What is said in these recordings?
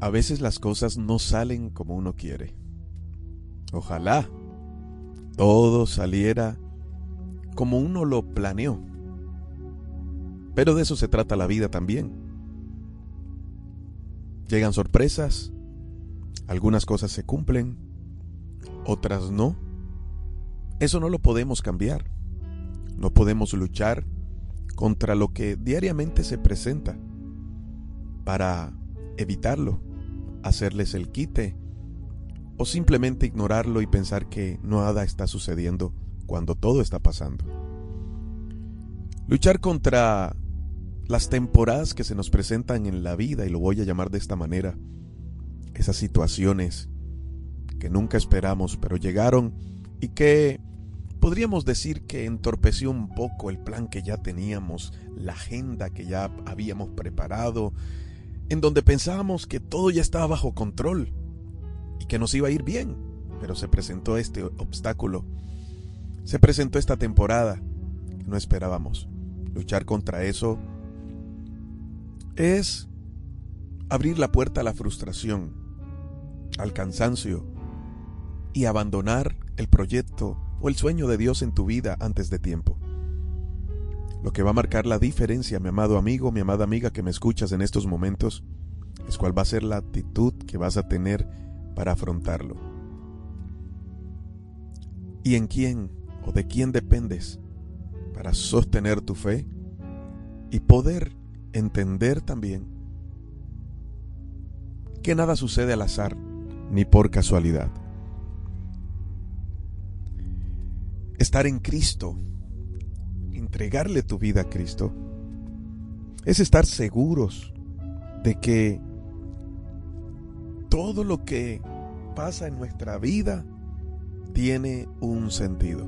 A veces las cosas no salen como uno quiere. Ojalá todo saliera como uno lo planeó. Pero de eso se trata la vida también. Llegan sorpresas, algunas cosas se cumplen, otras no. Eso no lo podemos cambiar. No podemos luchar contra lo que diariamente se presenta para evitarlo, hacerles el quite o simplemente ignorarlo y pensar que nada está sucediendo cuando todo está pasando. Luchar contra las temporadas que se nos presentan en la vida, y lo voy a llamar de esta manera, esas situaciones que nunca esperamos pero llegaron y que podríamos decir que entorpeció un poco el plan que ya teníamos, la agenda que ya habíamos preparado, en donde pensábamos que todo ya estaba bajo control y que nos iba a ir bien, pero se presentó este obstáculo, se presentó esta temporada que no esperábamos. Luchar contra eso es abrir la puerta a la frustración, al cansancio y abandonar el proyecto o el sueño de Dios en tu vida antes de tiempo. Lo que va a marcar la diferencia, mi amado amigo, mi amada amiga que me escuchas en estos momentos, es cuál va a ser la actitud que vas a tener para afrontarlo. ¿Y en quién o de quién dependes para sostener tu fe y poder entender también que nada sucede al azar ni por casualidad? Estar en Cristo, entregarle tu vida a Cristo, es estar seguros de que todo lo que pasa en nuestra vida tiene un sentido.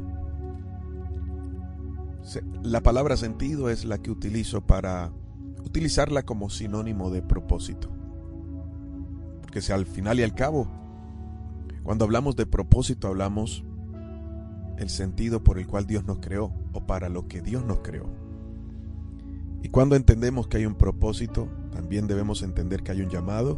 La palabra sentido es la que utilizo para utilizarla como sinónimo de propósito. Porque si al final y al cabo, cuando hablamos de propósito, hablamos el sentido por el cual Dios nos creó o para lo que Dios nos creó. Y cuando entendemos que hay un propósito, también debemos entender que hay un llamado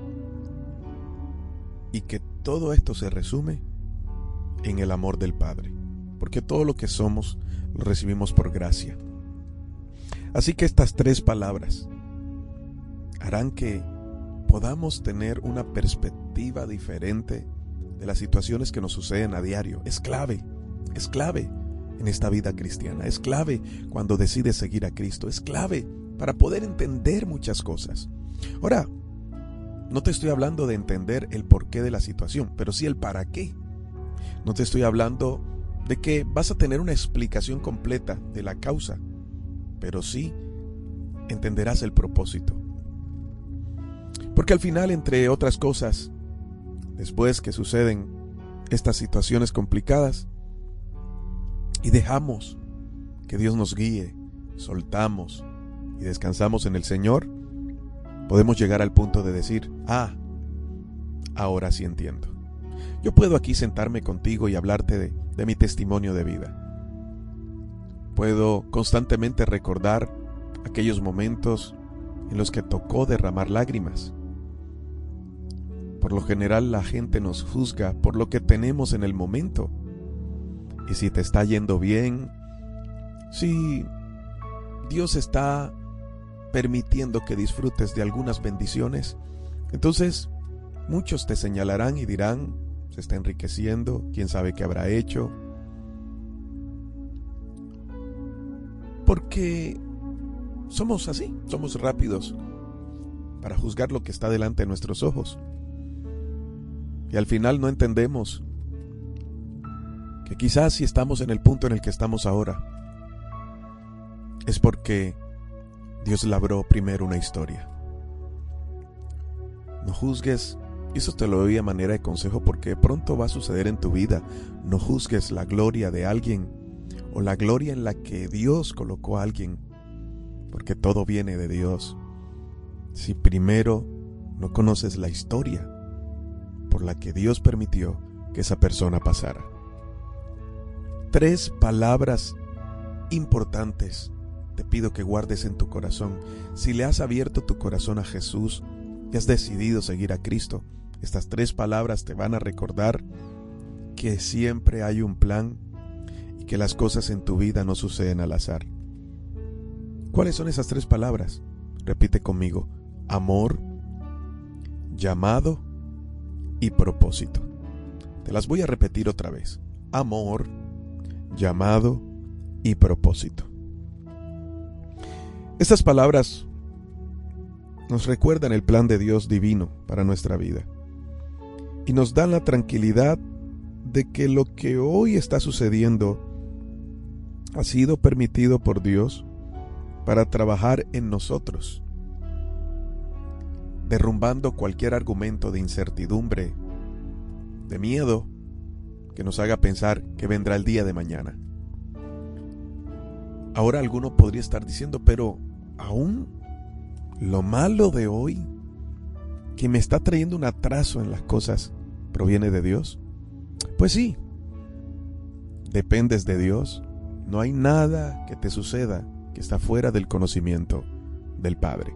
y que todo esto se resume en el amor del Padre, porque todo lo que somos lo recibimos por gracia. Así que estas tres palabras harán que podamos tener una perspectiva diferente de las situaciones que nos suceden a diario. Es clave en esta vida cristiana, es clave cuando decides seguir a Cristo, es clave para poder entender muchas cosas. Ahora, no te estoy hablando de entender el porqué de la situación, pero sí el para qué. No te estoy hablando de que vas a tener una explicación completa de la causa, pero sí entenderás el propósito. Porque al final, entre otras cosas, después que suceden estas situaciones complicadas y dejamos que Dios nos guíe, soltamos y descansamos en el Señor, podemos llegar al punto de decir, ahora sí entiendo. Yo puedo aquí sentarme contigo y hablarte de mi testimonio de vida. Puedo constantemente recordar aquellos momentos en los que tocó derramar lágrimas. Por lo general la gente nos juzga por lo que tenemos en el momento. Y si te está yendo bien, si Dios está permitiendo que disfrutes de algunas bendiciones, entonces muchos te señalarán y dirán, se está enriqueciendo, quién sabe qué habrá hecho. Porque somos así, somos rápidos para juzgar lo que está delante de nuestros ojos. Y al final no entendemos que quizás si estamos en el punto en el que estamos ahora, es porque Dios labró primero una historia. No juzgues, y eso te lo doy a manera de consejo porque pronto va a suceder en tu vida. No juzgues la gloria de alguien o la gloria en la que Dios colocó a alguien, porque todo viene de Dios. Si primero no conoces la historia por la que Dios permitió que esa persona pasara. 3 palabras importantes te pido que guardes en tu corazón. Si le has abierto tu corazón a Jesús, y has decidido seguir a Cristo, estas 3 palabras te van a recordar que siempre hay un plan y que las cosas en tu vida no suceden al azar. ¿Cuáles son esas 3 palabras? Repite conmigo: amor, llamado y propósito. Te las voy a repetir otra vez: amor, llamado y propósito. Estas palabras nos recuerdan el plan de Dios divino para nuestra vida y nos dan la tranquilidad de que lo que hoy está sucediendo ha sido permitido por Dios para trabajar en nosotros, derrumbando cualquier argumento de incertidumbre, de miedo, que nos haga pensar que vendrá el día de mañana. Ahora alguno podría estar diciendo: pero aún lo malo de hoy, que me está trayendo un atraso en las cosas, ¿proviene de Dios? Pues sí, dependes de Dios. No hay nada que te suceda que está fuera del conocimiento del Padre.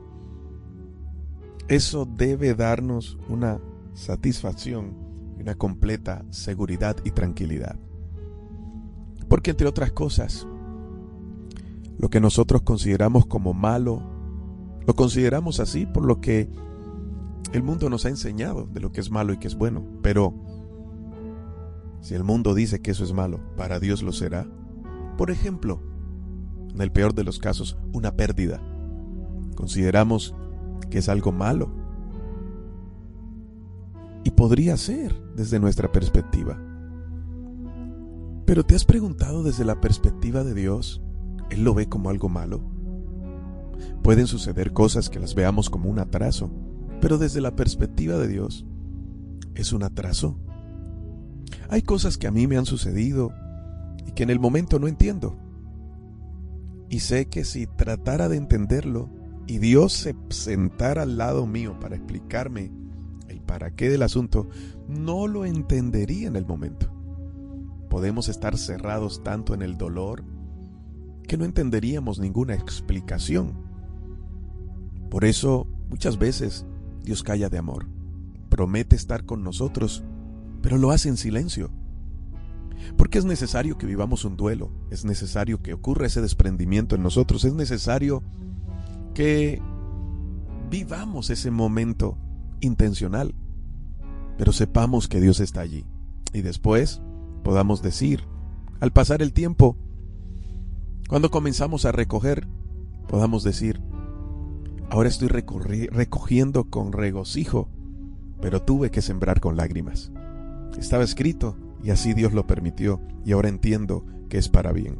Eso debe darnos una satisfacción y una completa seguridad y tranquilidad. Porque entre otras cosas, lo que nosotros consideramos como malo, lo consideramos así por lo que el mundo nos ha enseñado de lo que es malo y que es bueno. Pero si el mundo dice que eso es malo, ¿para Dios lo será? Por ejemplo, en el peor de los casos, una pérdida. Consideramos que es algo malo. Y podría ser desde nuestra perspectiva. Pero ¿te has preguntado desde la perspectiva de Dios? ¿Él lo ve como algo malo? Pueden suceder cosas que las veamos como un atraso, pero desde la perspectiva de Dios, ¿es un atraso? Hay cosas que a mí me han sucedido y que en el momento no entiendo. Y sé que si tratara de entenderlo y Dios se sentara al lado mío para explicarme el para qué del asunto, no lo entendería en el momento. Podemos estar cerrados tanto en el dolor que no entenderíamos ninguna explicación. Por eso, muchas veces, Dios calla de amor. Promete estar con nosotros, pero lo hace en silencio. Porque es necesario que vivamos un duelo, es necesario que ocurra ese desprendimiento en nosotros, es necesario que vivamos ese momento intencional, pero sepamos que Dios está allí. Y después podamos decir, al pasar el tiempo, cuando comenzamos a recoger, podamos decir: ahora estoy recogiendo con regocijo, pero tuve que sembrar con lágrimas. Estaba escrito y así Dios lo permitió, y ahora entiendo que es para bien.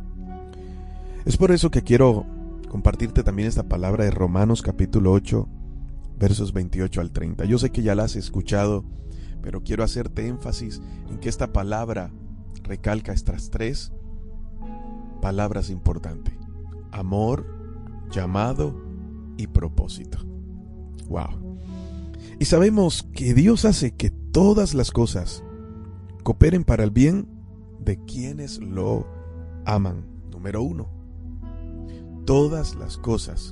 Es por eso que quiero compartirte también esta palabra de Romanos capítulo 8, versos 28 al 30. Yo sé que ya la has escuchado, pero quiero hacerte énfasis en que esta palabra recalca estas 3 palabras importantes: amor, llamado y propósito. Wow. Y sabemos que Dios hace que todas las cosas cooperen para el bien de quienes lo aman. Número 1. Todas las cosas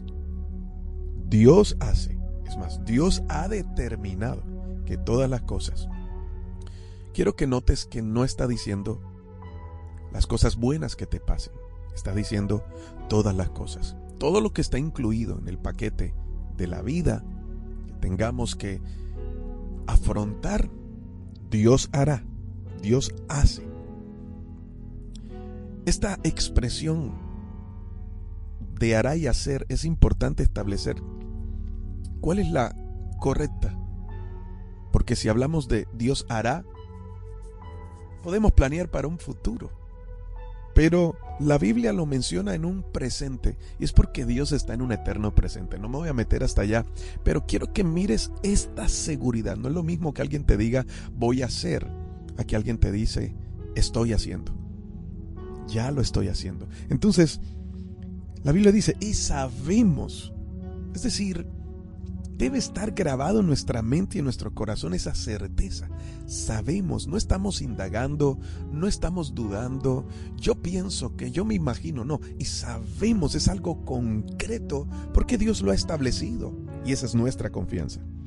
Dios hace. Es más, Dios ha determinado que todas las cosas. Quiero que notes que no está diciendo las cosas buenas que te pasen. Está diciendo todas las cosas. Todo lo que está incluido en el paquete de la vida que tengamos que afrontar, Dios hará, Dios hace. Esta expresión de hará y hacer es importante establecer cuál es la correcta. Porque si hablamos de Dios hará, podemos planear para un futuro. Pero la Biblia lo menciona en un presente, y es porque Dios está en un eterno presente. No me voy a meter hasta allá, pero quiero que mires esta seguridad. No es lo mismo que alguien te diga voy a hacer, a que alguien te dice estoy haciendo. Ya lo estoy haciendo. Entonces, la Biblia dice, y sabemos, es decir, debe estar grabado en nuestra mente y en nuestro corazón esa certeza. Sabemos, no estamos indagando, no estamos dudando. Yo pienso que, yo me imagino, no. Y sabemos, es algo concreto porque Dios lo ha establecido. Y esa es nuestra confianza.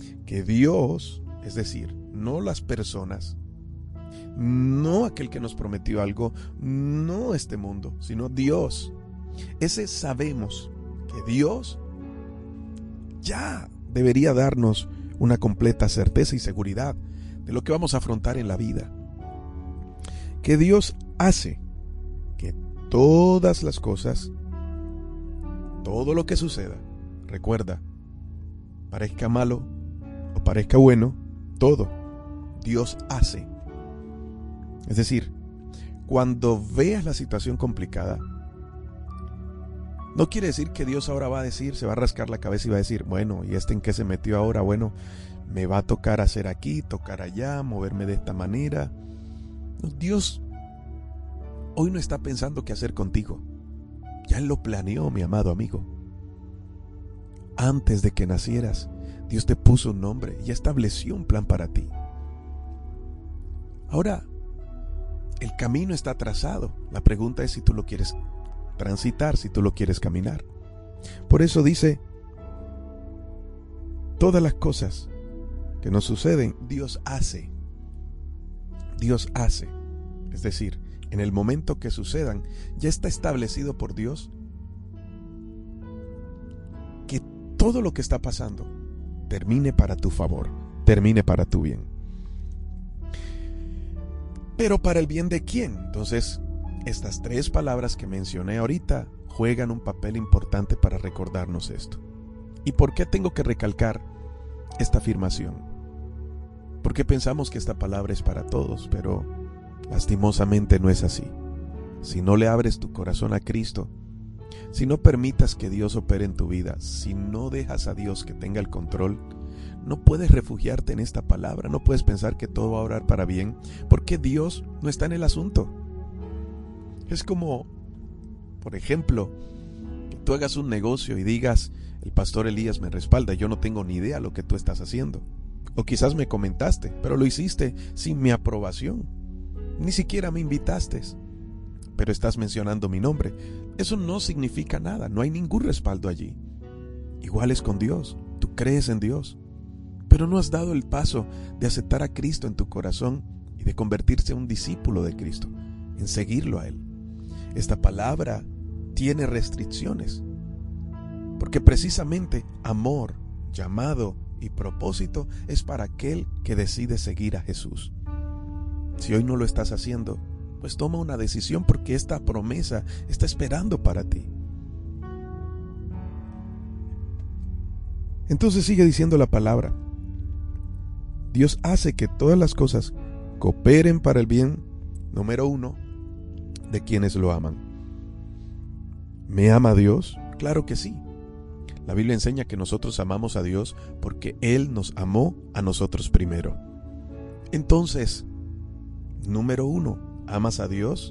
que Dios, es decir, no las personas, no aquel que nos prometió algo, no este mundo, sino Dios. Ese sabemos que Dios ya debería darnos una completa certeza y seguridad de lo que vamos a afrontar en la vida. Que Dios hace que todas las cosas, todo lo que suceda, recuerda, parezca malo o parezca bueno, todo Dios hace. Es decir, cuando veas la situación complicada, no quiere decir que Dios ahora va a decir, se va a rascar la cabeza y va a decir, bueno, ¿y en qué se metió ahora? Bueno, me va a tocar hacer aquí, tocar allá, moverme de esta manera. No, Dios hoy no está pensando qué hacer contigo. Ya Él lo planeó, mi amado amigo. Antes de que nacieras, Dios te puso un nombre y estableció un plan para ti. Ahora, el camino está trazado. La pregunta es si tú lo quieres transitar, si tú lo quieres caminar. Por eso dice, todas las cosas que nos suceden, Dios hace. Dios hace. Es decir, en el momento que sucedan, ya está establecido por Dios que todo lo que está pasando termine para tu favor, termine para tu bien. Pero ¿para el bien de quién? Entonces, estas tres palabras que mencioné ahorita juegan un papel importante para recordarnos esto. ¿Y por qué tengo que recalcar esta afirmación? Porque pensamos que esta palabra es para todos, pero lastimosamente no es así. Si no le abres tu corazón a Cristo, si no permitas que Dios opere en tu vida, si no dejas a Dios que tenga el control, no puedes refugiarte en esta palabra, no puedes pensar que todo va a obrar para bien, porque Dios no está en el asunto. Es como, por ejemplo, que tú hagas un negocio y digas, el pastor Elías me respalda, yo no tengo ni idea lo que tú estás haciendo. O quizás me comentaste, pero lo hiciste sin mi aprobación. Ni siquiera me invitaste, pero estás mencionando mi nombre. Eso no significa nada, no hay ningún respaldo allí. Igual es con Dios, tú crees en Dios, pero no has dado el paso de aceptar a Cristo en tu corazón y de convertirse en un discípulo de Cristo, en seguirlo a Él. Esta palabra tiene restricciones, porque precisamente amor, llamado y propósito es para aquel que decide seguir a Jesús. Si hoy no lo estás haciendo, pues toma una decisión, porque esta promesa está esperando para ti. Entonces sigue diciendo la palabra. Dios hace que todas las cosas cooperen para el bien, número 1, de quienes lo aman. ¿Me ama Dios? Claro que sí. La Biblia enseña que nosotros amamos a Dios porque Él nos amó a nosotros primero. Entonces, número 1, ¿amas a Dios?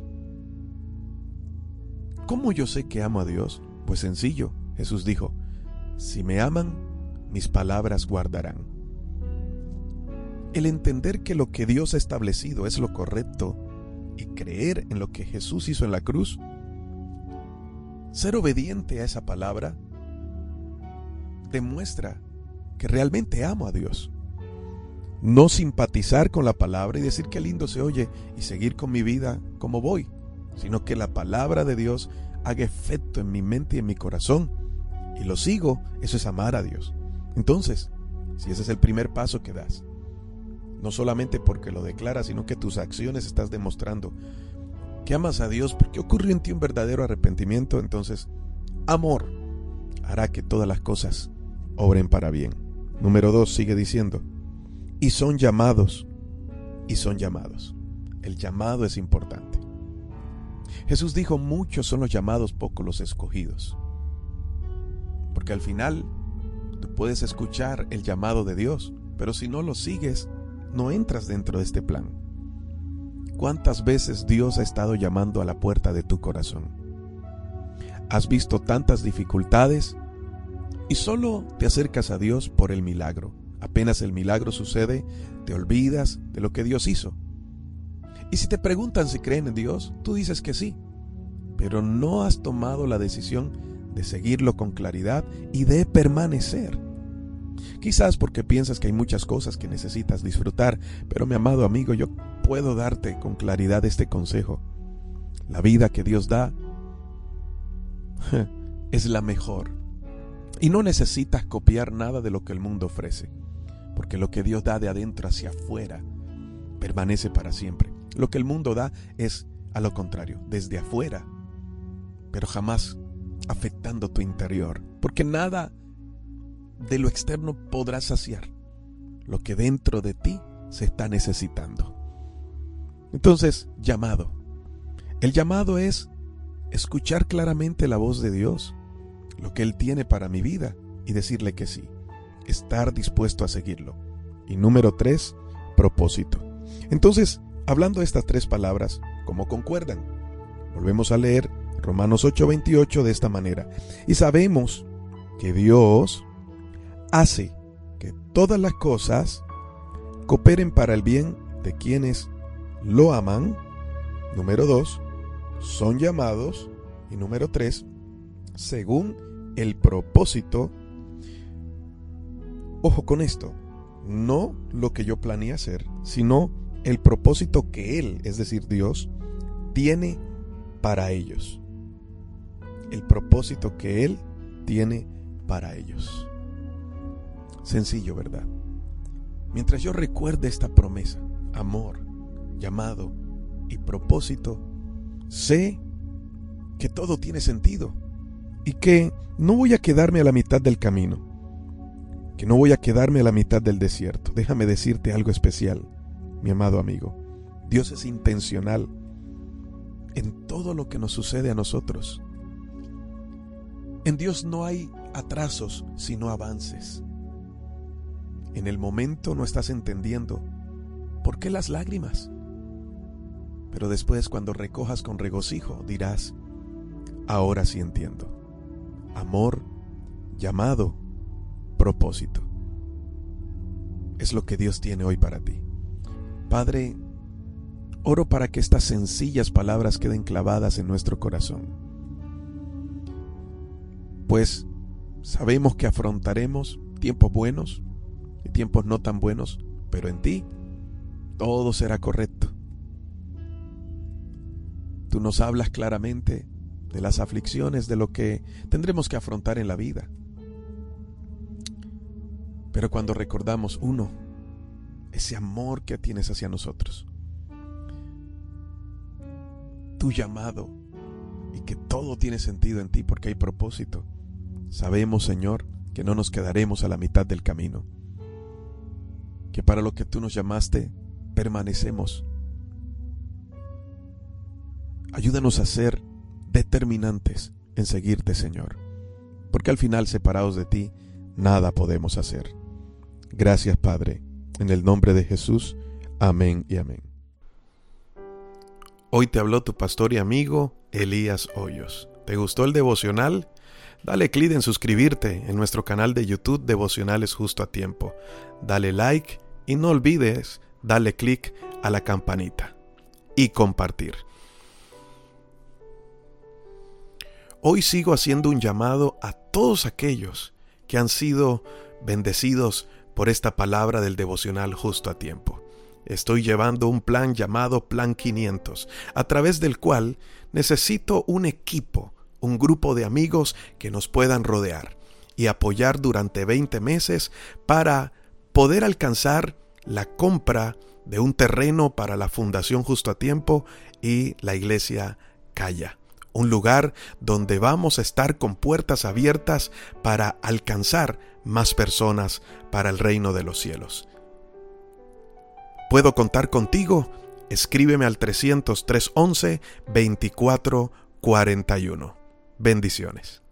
¿Cómo yo sé que amo a Dios? Pues sencillo, Jesús dijo, si me aman, mis palabras guardarán. El entender que lo que Dios ha establecido es lo correcto y creer en lo que Jesús hizo en la cruz, ser obediente a esa palabra, demuestra que realmente amo a Dios. No simpatizar con la palabra y decir qué lindo se oye y seguir con mi vida como voy, sino que la palabra de Dios haga efecto en mi mente y en mi corazón y lo sigo. Eso es amar a Dios. Entonces, si ese es el primer paso que das, no solamente porque lo declaras, sino que tus acciones estás demostrando que amas a Dios, porque ocurre en ti un verdadero arrepentimiento, entonces amor hará que todas las cosas obren para bien. Número 2, sigue diciendo, y son llamados. El llamado es importante. Jesús dijo, muchos son los llamados, pocos los escogidos. Porque al final tú puedes escuchar el llamado de Dios, pero si no lo sigues, no entras dentro de este plan. ¿Cuántas veces Dios ha estado llamando a la puerta de tu corazón? Has visto tantas dificultades y solo te acercas a Dios por el milagro. Apenas el milagro sucede, te olvidas de lo que Dios hizo. Y si te preguntan si creen en Dios, tú dices que sí, pero no has tomado la decisión de seguirlo con claridad y de permanecer. Quizás porque piensas que hay muchas cosas que necesitas disfrutar, pero mi amado amigo, yo puedo darte con claridad este consejo. La vida que Dios da es la mejor. Y no necesitas copiar nada de lo que el mundo ofrece, porque lo que Dios da de adentro hacia afuera permanece para siempre. Lo que el mundo da es a lo contrario, desde afuera, pero jamás afectando tu interior, porque nada de lo externo podrá saciar lo que dentro de ti se está necesitando. Entonces, llamado. El llamado es escuchar claramente la voz de Dios, lo que Él tiene para mi vida, y decirle que sí, estar dispuesto a seguirlo. Y número 3, propósito. Entonces, hablando de estas 3 palabras, ¿cómo concuerdan? Volvemos a leer Romanos 8:28 de esta manera. Y sabemos que Dios hace que todas las cosas cooperen para el bien de quienes lo aman. Número 2, son llamados. Y número 3, según el propósito. Ojo con esto, no lo que yo planeé hacer, sino el propósito que Él, es decir, Dios, tiene para ellos. El propósito que Él tiene para ellos. Sencillo, ¿verdad? Mientras yo recuerde esta promesa, amor, llamado y propósito, sé que todo tiene sentido y que no voy a quedarme a la mitad del camino, que no voy a quedarme a la mitad del desierto. Déjame decirte algo especial, mi amado amigo. Dios es intencional en todo lo que nos sucede a nosotros. En Dios no hay atrasos, sino avances. En el momento no estás entendiendo por qué las lágrimas, pero después, cuando recojas con regocijo, dirás: ahora sí entiendo. Amor, llamado, propósito. Es lo que Dios tiene hoy para ti. Padre, oro para que estas sencillas palabras queden clavadas en nuestro corazón, pues sabemos que afrontaremos tiempos buenos y tiempos no tan buenos, pero en ti todo será correcto. Tú nos hablas claramente de las aflicciones, de lo que tendremos que afrontar en la vida. Pero cuando recordamos, uno, ese amor que tienes hacia nosotros, tu llamado, y que todo tiene sentido en ti porque hay propósito, sabemos, Señor, que no nos quedaremos a la mitad del camino, que para lo que tú nos llamaste permanecemos. Ayúdanos a ser determinantes en seguirte, Señor, porque al final, separados de ti, nada podemos hacer. Gracias, Padre, en el nombre de Jesús. Amén y amén. Hoy te habló tu pastor y amigo Elías Hoyos. ¿Te gustó el devocional? Dale clic en suscribirte en nuestro canal de YouTube Devocionales Justo a Tiempo. Dale like y no olvides darle clic a la campanita y compartir. Hoy sigo haciendo un llamado a todos aquellos que han sido bendecidos por esta palabra del devocional Justo a Tiempo. Estoy llevando un plan llamado Plan 500, a través del cual necesito un equipo, un grupo de amigos que nos puedan rodear y apoyar durante 20 meses para poder alcanzar la compra de un terreno para la Fundación Justo a Tiempo y la Iglesia Calla. Un lugar donde vamos a estar con puertas abiertas para alcanzar más personas para el reino de los cielos. ¿Puedo contar contigo? Escríbeme al 300-311-2441. Bendiciones.